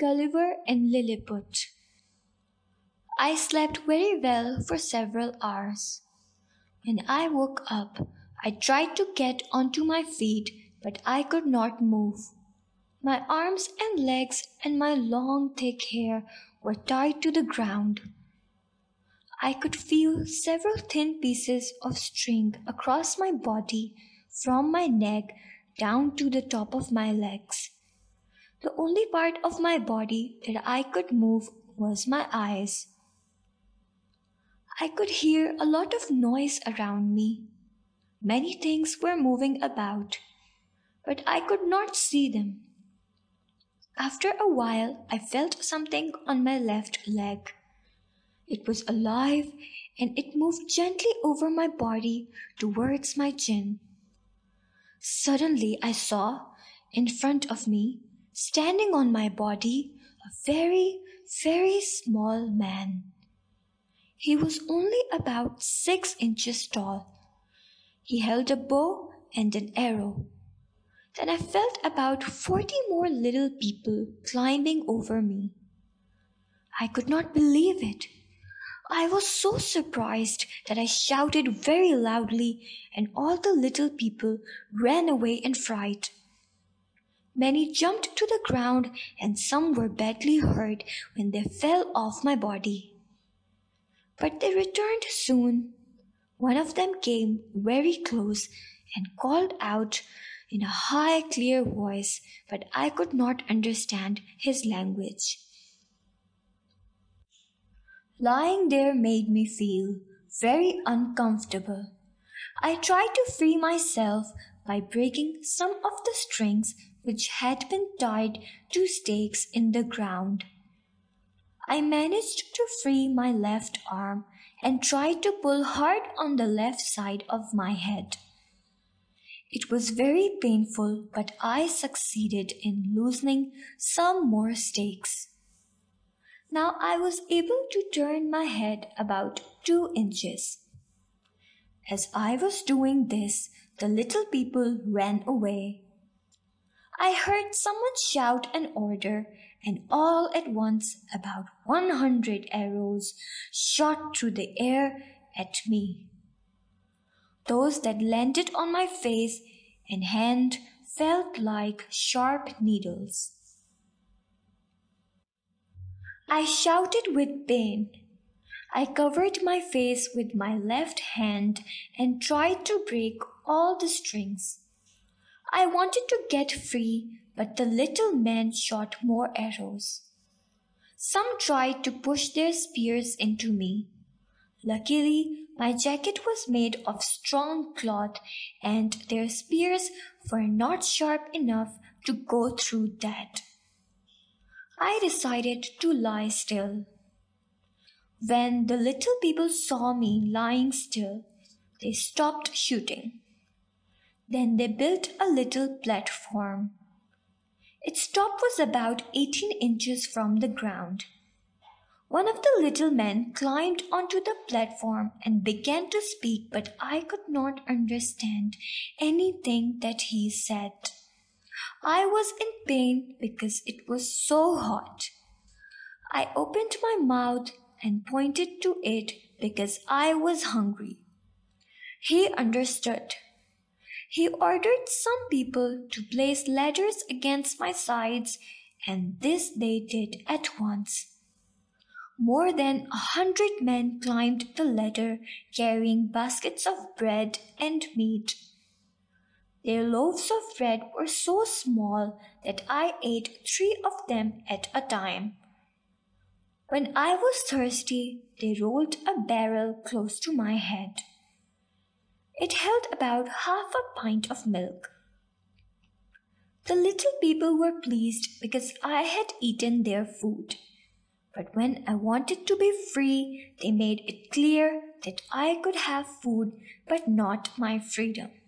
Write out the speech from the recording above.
Gulliver and Lilliput. I slept very well for several hours. When I woke up, I tried to get onto my feet, but I could not move. My arms and legs and my long thick hair were tied to the ground. I could feel several thin pieces of string across my body from my neck down to the top of my legs. The only part of my body that I could move was my eyes. I could hear a lot of noise around me. Many things were moving about, but I could not see them. After a while, I felt something on my left leg. It was alive and it moved gently over my body towards my chin. Suddenly, I saw, in front of me, standing on my body, a very, very small man. He was only about 6 inches tall. He held a bow and an arrow. Then I felt about 40 more little people climbing over me. I could not believe it. I was so surprised that I shouted very loudly, and all the little people ran away in fright. Many jumped to the ground, and some were badly hurt when they fell off my body. But they returned soon. One of them came very close and called out in a high, clear voice, but I could not understand his language. Lying there made me feel very uncomfortable. I tried to free myself by breaking some of the strings which had been tied to stakes in the ground. I managed to free my left arm and tried to pull hard on the left side of my head. It was very painful, but I succeeded in loosening some more stakes. Now I was able to turn my head about 2 inches. As I was doing this, the little people ran away. I heard someone shout an order, and all at once about 100 arrows shot through the air at me. Those that landed on my face and hand felt like sharp needles. I shouted with pain. I covered my face with my left hand and tried to break all the strings. I wanted to get free, but the little men shot more arrows. Some tried to push their spears into me. Luckily, my jacket was made of strong cloth, and their spears were not sharp enough to go through that. I decided to lie still. When the little people saw me lying still, they stopped shooting. Then they built a little platform. Its top was about 18 inches from the ground. One of the little men climbed onto the platform and began to speak, but I could not understand anything that he said. I was in pain because it was so hot. I opened my mouth and pointed to it because I was hungry. He understood. He ordered some people to place ladders against my sides, and this they did at once. More than 100 men climbed the ladder carrying baskets of bread and meat. Their loaves of bread were so small that I ate 3 of them at a time. When I was thirsty, they rolled a barrel close to my head. It held about half a pint of milk. The little people were pleased because I had eaten their food. But when I wanted to be free, they made it clear that I could have food but not my freedom.